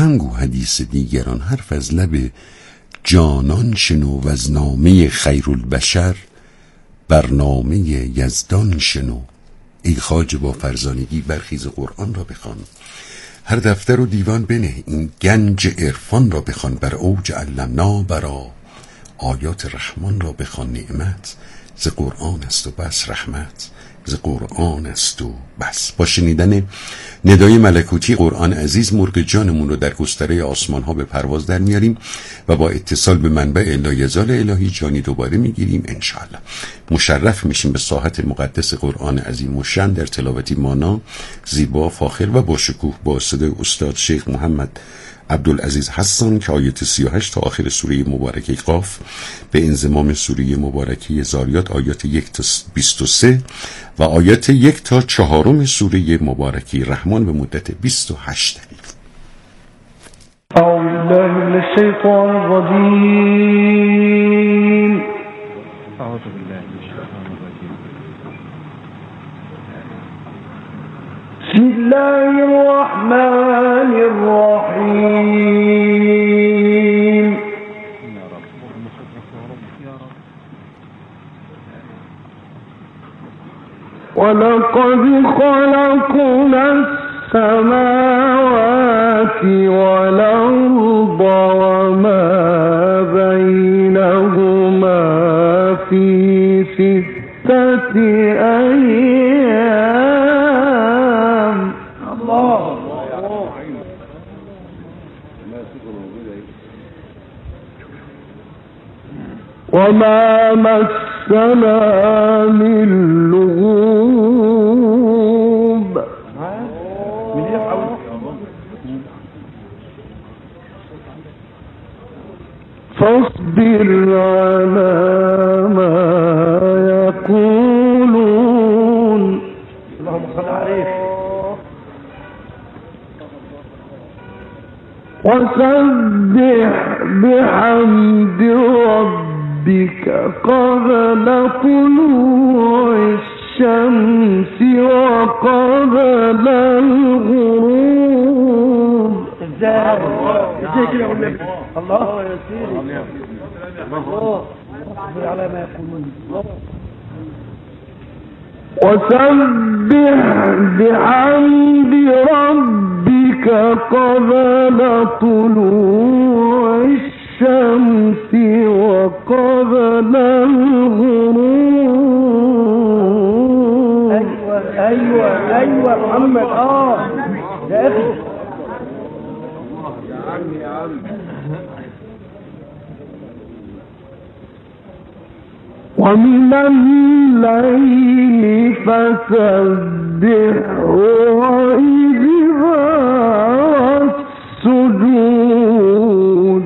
مگو حدیث دیگران، حرف از لب جانان شنو و از نامه خیرالبشر برنامه یزدان شنو. ای خواجه با فرزانگی برخیز قرآن را بخوان، هر دفتر و دیوان بنه، این گنج عرفان را بخوان، بر اوج علمنا برا آیات رحمان را بخوان. نعمت ز قرآن است و بس، رحمت ز قرآن است و بس. با شنیدن ندای ملکوتی قرآن عزیز مرغ جانمون رو در گستره آسمان ها به پرواز در میاریم و با اتصال به منبع لایزال الهی جانی دوباره میگیریم انشاءالله. مشرف میشیم به ساحت مقدس قرآن عظیم و شان در تلاوتی مانا، زیبا، فاخر و با شکوه با صدای استاد شیخ محمد عبدالعزیز حسان که آیت 38 تا آخر سوره مبارکه قاف به انضمام سوره مبارکه زاریات آیات 1 تا 23 و آیات 1 تا 4 سوره مبارکه رحمان به مدت 28 دقیقه. اعوذ بالله من الشیطان الرجیم. اعوذ بالله من الشیطان الرجیم. بسم الله الرحمن الرحیم. ولقد خلقنا السماوات والأرض وما بينهما في 6 أيام. الله وما مسنا من لغوب. فاصبر على ما يقولون. اللهم صل عليه. وسبح بحمد ربك قبل طلوع الشمس وقبل الغروب. ازيك يا النبي؟ الله يا سيدي. الله اصبر على ما يقولون. وسبح بحمد ربك قبل طلوع الشمس وقبل الغروب. ايوه محمد. يا اخي يا عم ومن الليل فسبحه وإدبار السجود.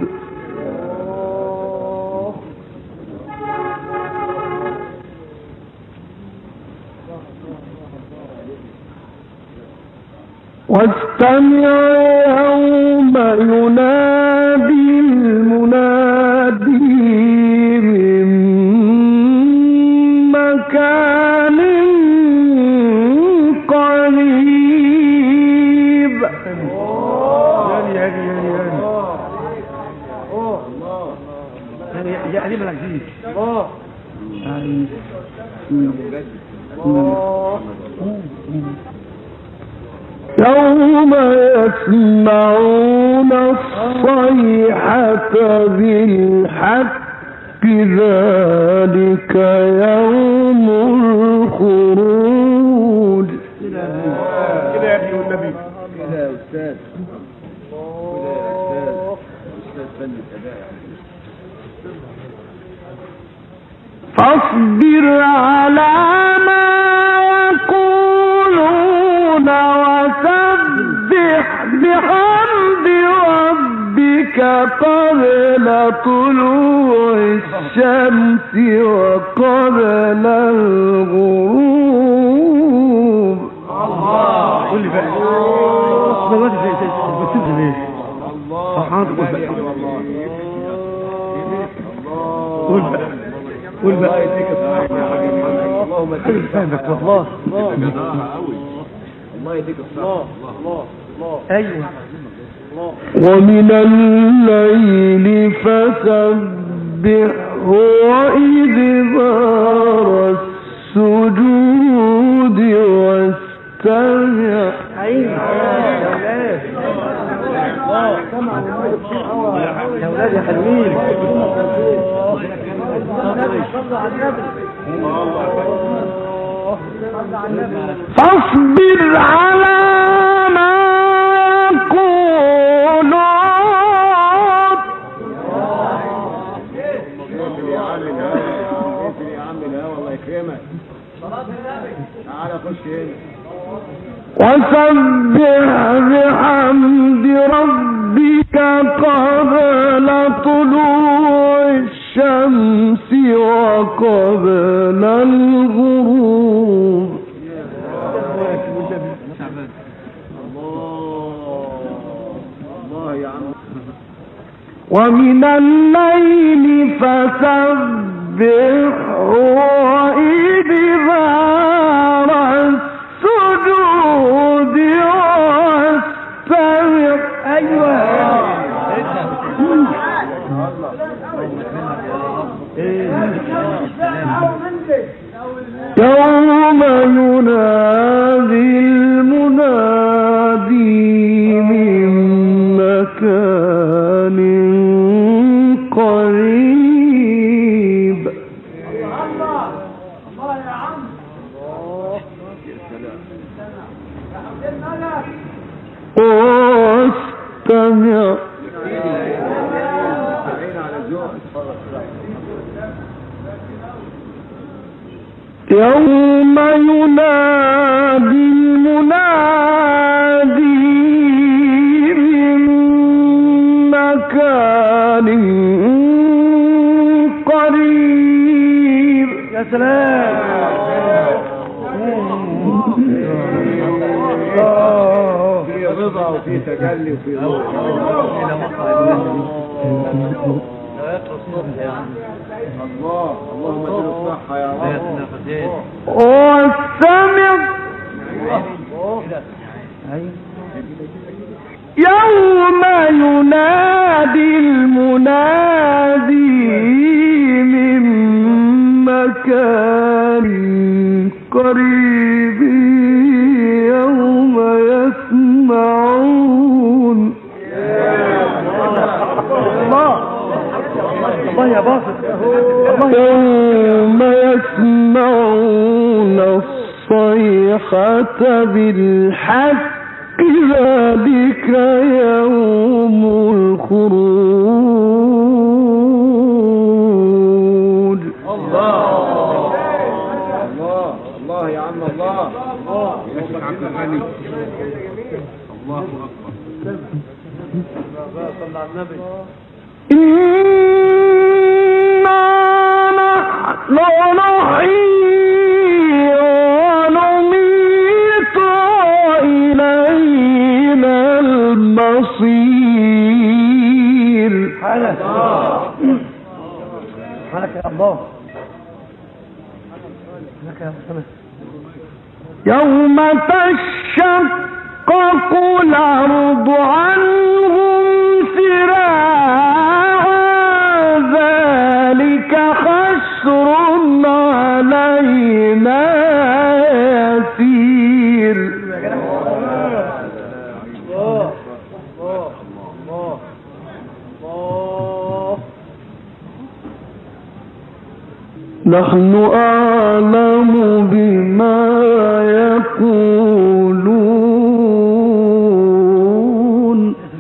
واستمع يوم ينادي المنادي من مكان قريب. يا عليم العزيز. يوم يسمعون الصيحة بالحق ذلك يوم الخروج. كده يا ابني والنبي. كده يا أستاذ. فاصبر على ما يقولون وسبح بحمد ربك قبل طلوع الشمس وقبل الغروب. الله قول لي بقى. الله بتنزل ليه؟ فرحان تقول بقى. قول بقى. قول بقى. اللهم يديك فهمك والله. الله يديك الصحة. الله. ايوه ومن الليل فسبحه وإدبار السجود واستمع. يا ولاد يا حلوين فاصبر على ما يقولون. وسبح بحمد ربك قبل طلوع الشمس وقبل الغروب. ومن الليل فسبحه وإدبار السجود واستمع. ايوه يوم ينادي المنادي من مكان قريب. واستمع يوم ينادي المنادي من مكان قريب. يا سلام في رضا وفي تجلي وفي نور. الله اللهم اديله الصحة يا رب. واستمع يوم ينادي المنادي من مكان قريب يوم يسمعون. الله يا باسط يوم يسمعون الصيحة بالحق ذلك يوم الخروج. الله يا عم الله. يا شيخ عبد الغني الله أكبر. صلى على النبي. إنا نحن نحيي ونميت وإلينا المصير. حالك يا الله. حالك يا محمد. يوم تشقق الأرض عنهم سراعا ذلك خسر علينا يسير. نحن أعلم بما يقولون.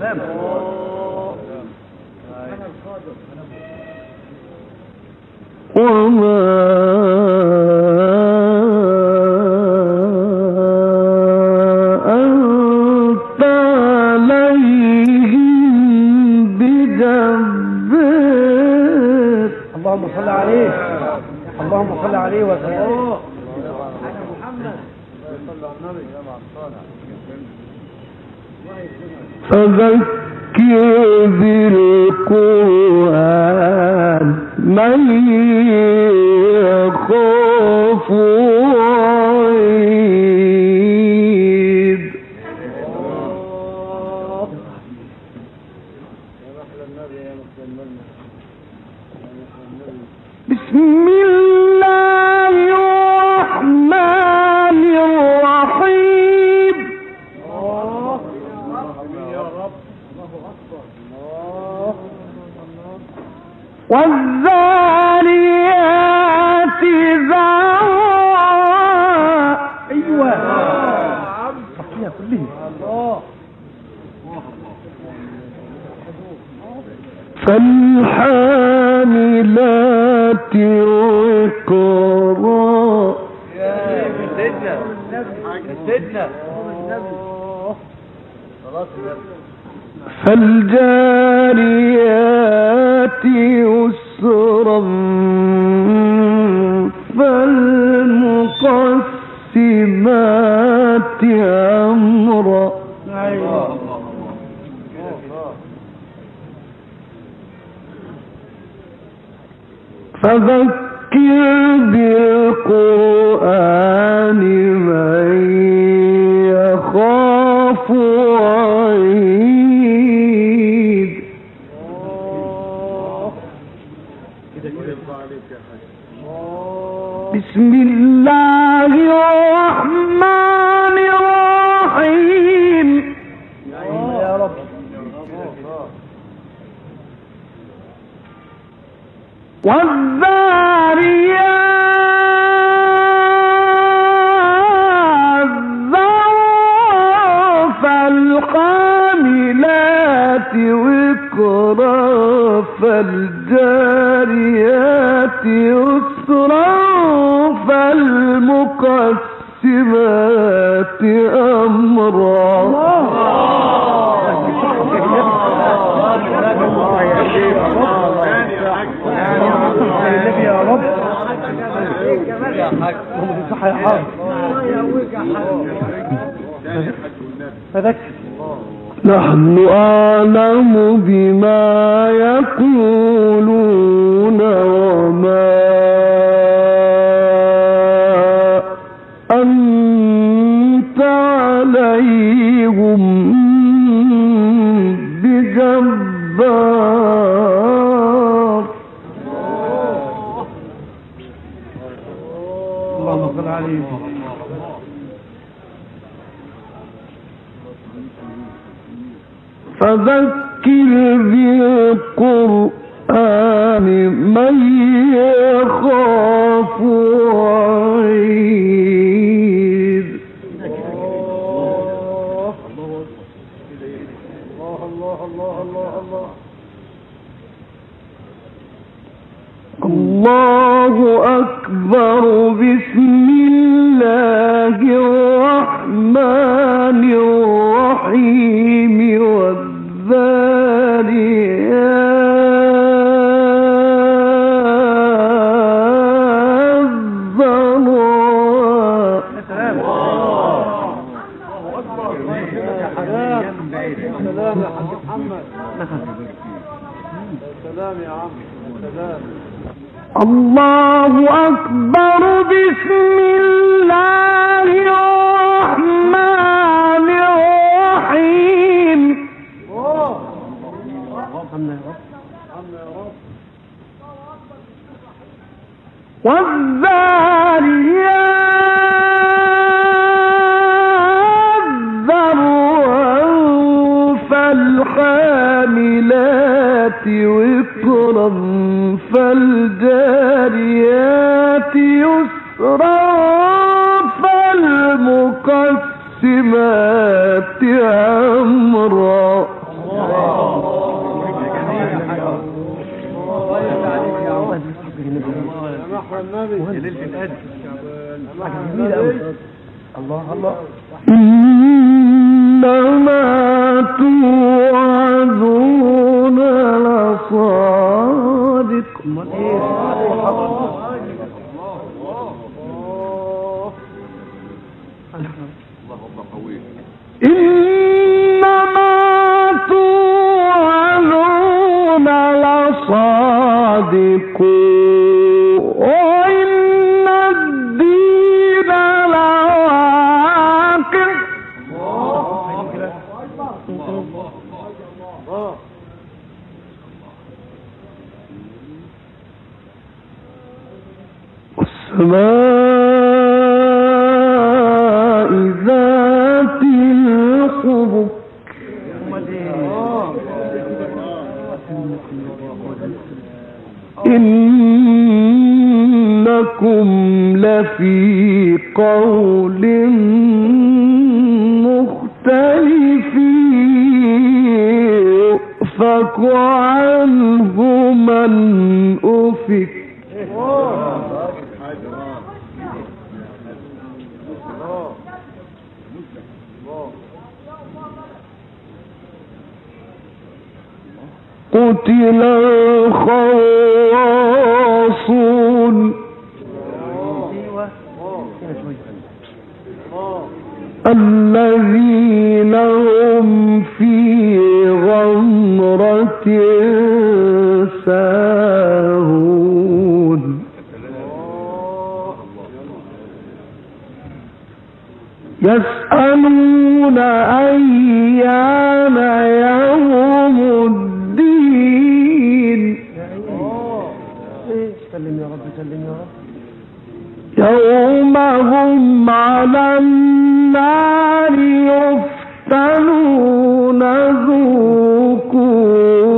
وما أنت عليهم بجبار. اللهم صل عليه اللهم صل عليه وسلم. فذكر بالقرآن من يخاف وعيد. بسم الله الرحمن الرحيم والذاريات ذروا. ايوه صحيح كلهم. فالحاملات وقرا. فالجاريات يسرا فالمقسمات أمرا. فذكر بالقرآن من يخاف وعيد. بسم الله الرحمن الرحيم. يا رب. والذاريات ذروا. فالحاملات وقرا. فالجاريات يسرا. فالمقسمات أمرا. يا رب يا حاج صح يا حاج. فذكر. نحن أعلم بما يقولون وما أنت عليهم بجبار. اللهم صل عليه. فذكر بالقرآن من يخاف وعيد. الله أكبر. بسم الله الرحمن الرحيم. والذاريات ذروا. سلام يا حاج محمد. سلام يا عم. سلام. الله أكبر. بسم الله الرحمن الرحيم. والذاريات ذروا. فالحاملات وقرا. فالجاريات يسرا. فالمقسمات أمرا. الله الله. إنما توعدون لصادق. إنما توعدون لصادق. وإن الدين لواقع. والسماء ذات الحبك إنكم لفي قول مختلف يؤفك عنه من أفك قتل الخراصون الذين هم في غمرة ساهون يسألون أيان يوم الدين سلم يا رب سلم يا رب يوم هم على النار يفتنون ذوقوا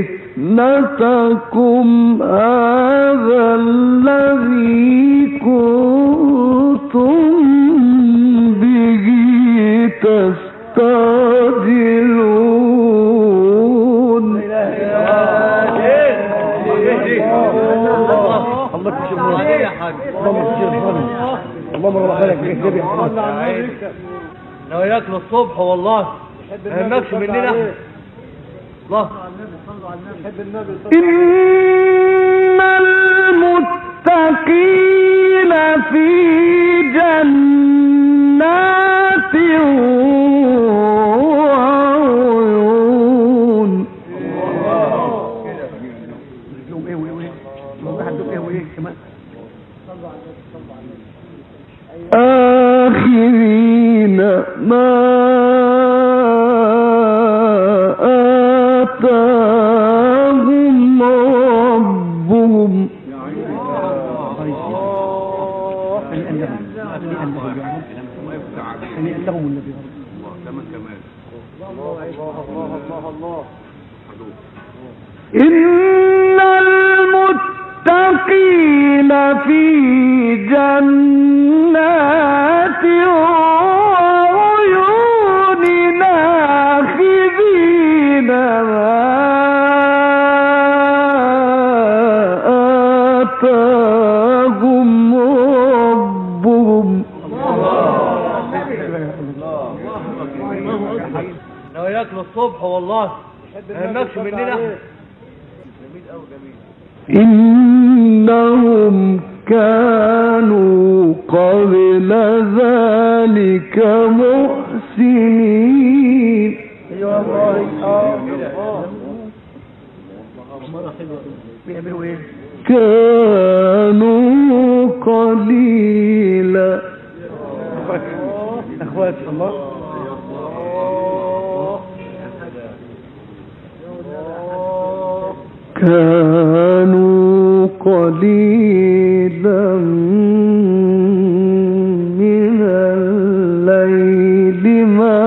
فتنتكم هذا الذي كنتم به تستعجلون. الله يكشف يا حاج اللهم رب خيرك بيكتب يا حاج لو ياكل الصبح والله ما يهمكش مننا الله. إن المتقين في جنات وعيون آخرين ما آتاهم ربهم إن المتقين في جنات وعيون آخذين ما آتاهم ربهم لو ياكل الصبح والله ما يهمكش مننا. إنهم كانوا قبل ذلك محسنين كانوا قليلا اخواتي الله كانوا قليلا من الليل ما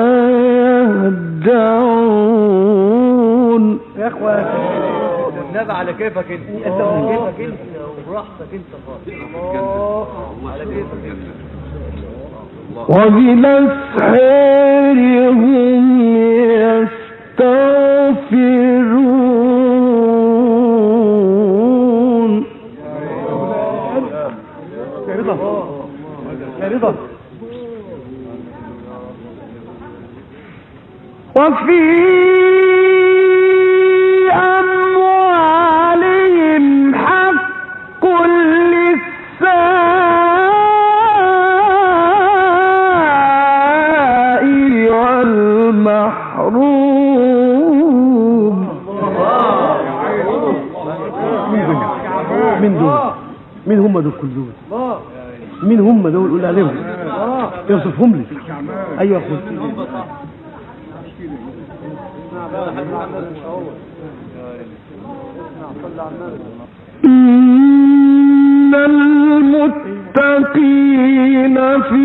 يهجعون. يا اخواتي والنبي على كيفك انت على كيفك انت وبراحتك انت خالص على كيفك انت. وبالأسحار هم يستغفرون. يا رضا يا رضا وفي أموالهم حق للسائل والمحروم. مين دول؟ مين هم دول كلهم؟ مين هم دول؟ قول عليهم يوصفهم لي. ايوه يا اخوي المتقين في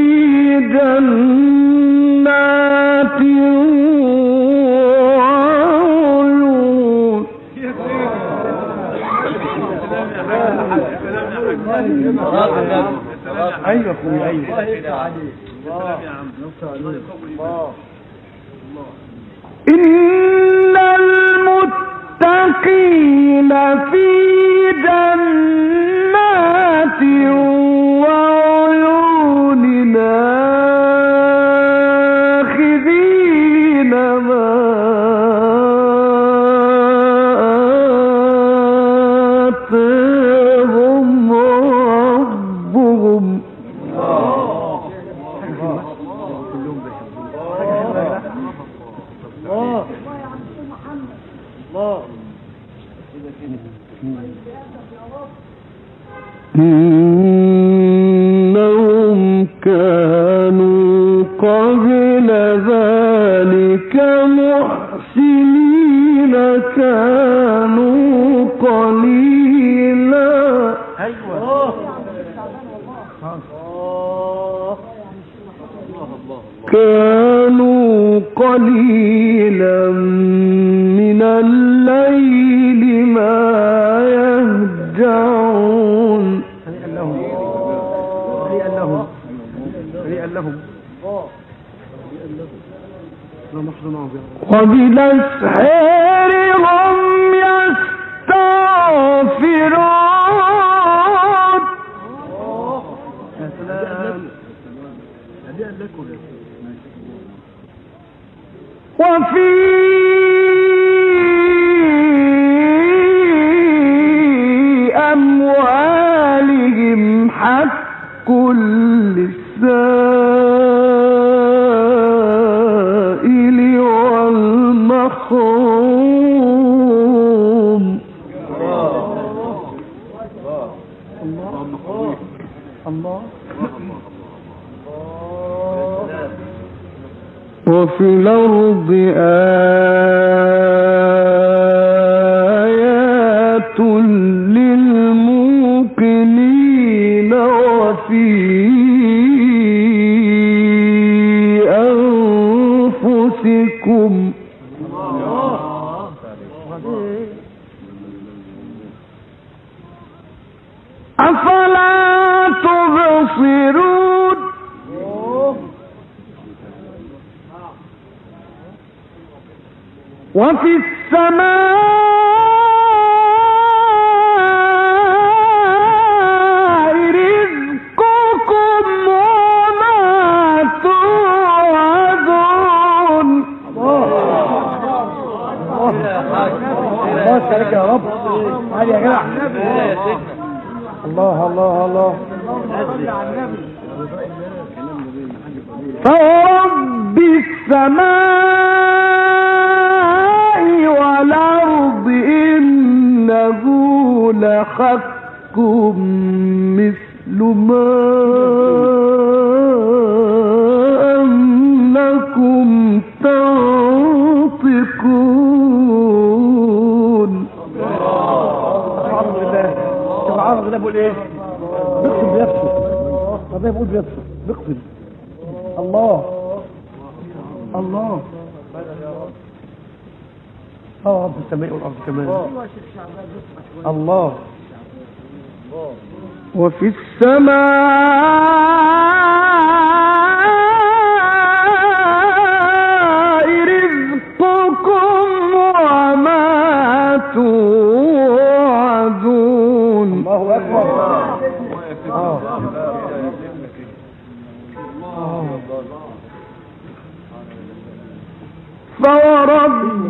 جنات وعيون. ايوه ايوه إن المتقين في جنات وعيون آخذين ما آتاهم ربهم. إنهم كانوا قبل ذلك محسنين كانوا قليلا من الليل ما يهجعون. وبالأسحار هم يستغفرون. وفي أموالهم حق للسائل والمحروم. وفي الأرض آيات للموقنين وفي أنفسكم أفلا تبصرون. وفي السماء رزقكم وما توعدون. الله عليك يا رب. علي يا جدع. الله الله الله. فرب السماء والأرض إنه لحق مثل ما أنكم تنطقون. سبحان الله. سبحان الله. بقول ايه؟ بيقسم بنفسه. ربنا بيقول بنفسه. بيقسم. الله الله. رب السماء والارض كمان. الله. وفي السماء رزقكم وما توعدون. الله اكبر. فورب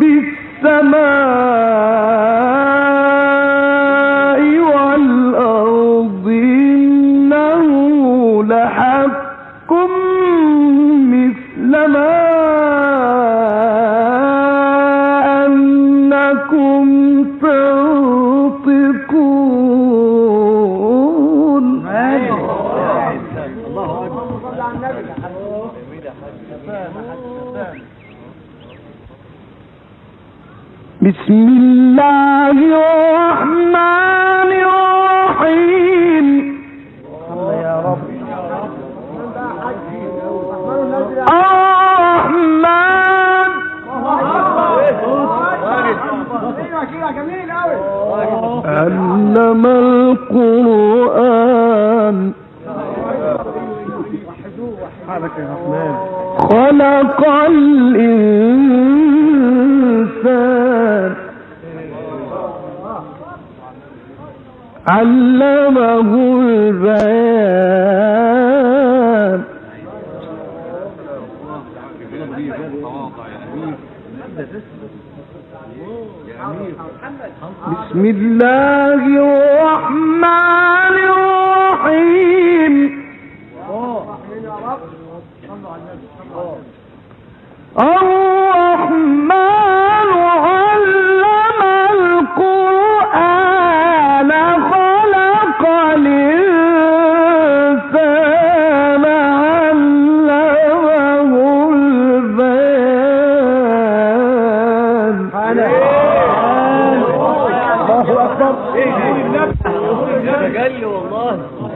السماء والأرض إنه لحق مثل ما أنكم تنطقون. الله اكبر. بسم الله الرحمن الرحيم. علم القرآن خلق الإنسان علمه البيان بسم الله الرحمن الرحيم الرحمن علم القرآن خلق الإنسان علمه البيان الله أكبر تجلي والله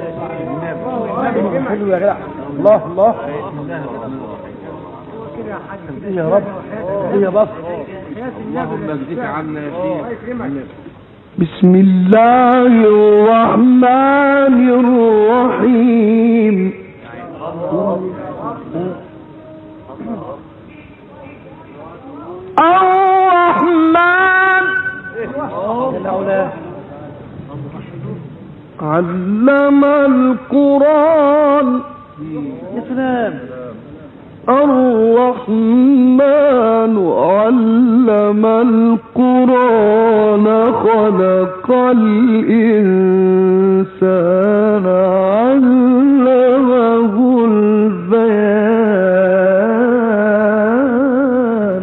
حلو يا جدع الله الله يا رب يا بص اللهم اجزيك عنا يا شيخ. بسم الله الرحمن الرحيم الرحمن علم القرآن يا سلام الرحمن علم القرآن خلق الإنسان علمه البيان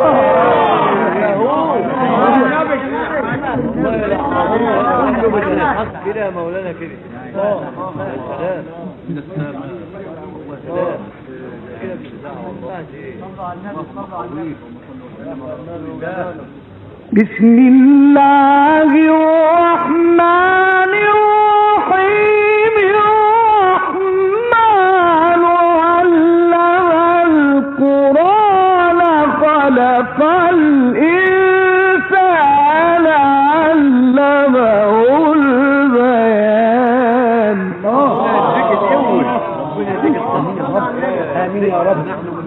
كده يا مولانا كده بسم الله الرحمن الرحيم الرحمن علم القرآن خلق الإنسان علمه البيان آمين يا رب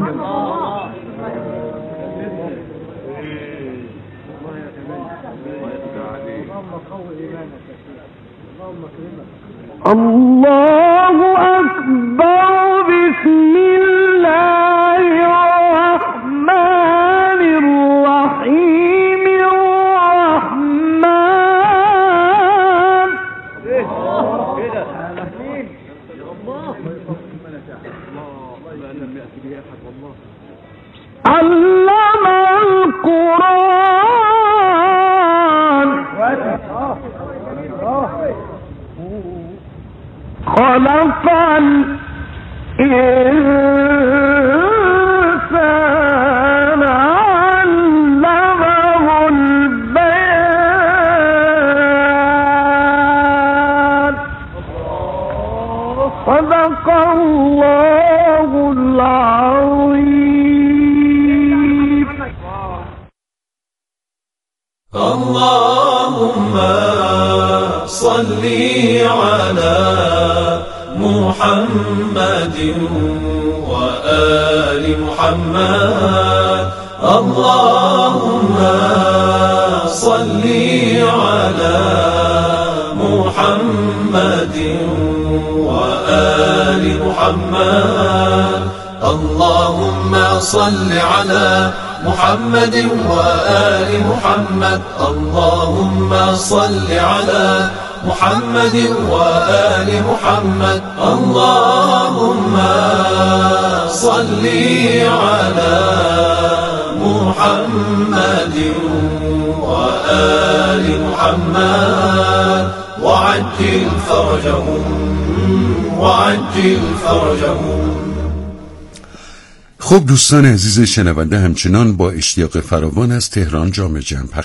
الله أكبر بسم الله الرحمن الرحيم الرحمن علم القرآن خلق الإنسان علمه البيان صدق الله العظيم. اللهم صل على محمد وآل محمد. اللهم صل على محمد وآل محمد. اللهم صل على محمد وآل محمد. اللهم صل على محمد وآل محمد. اللهم صل على محمد وآل محمد وعجل فرجهم وعجل فرجهم. خب دوستان عزیز شنونده، همچنان با اشتیاق فراوان از تهران جام جم